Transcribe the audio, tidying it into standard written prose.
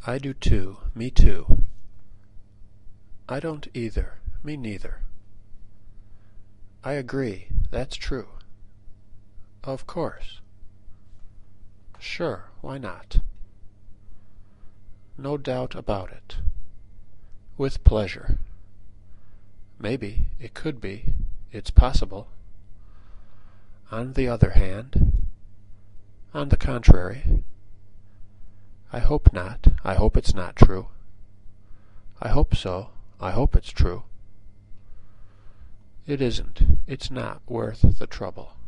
I do too, me too. I don't either, me neither. I agree, that's true. Of course. Sure, why not? No doubt about it. With pleasure. Maybe, it could be, it's possible. On the other hand, on the contrary, I hope not, I hope it's not true. I hope so, I hope it's true. It isn't, it's not worth the trouble.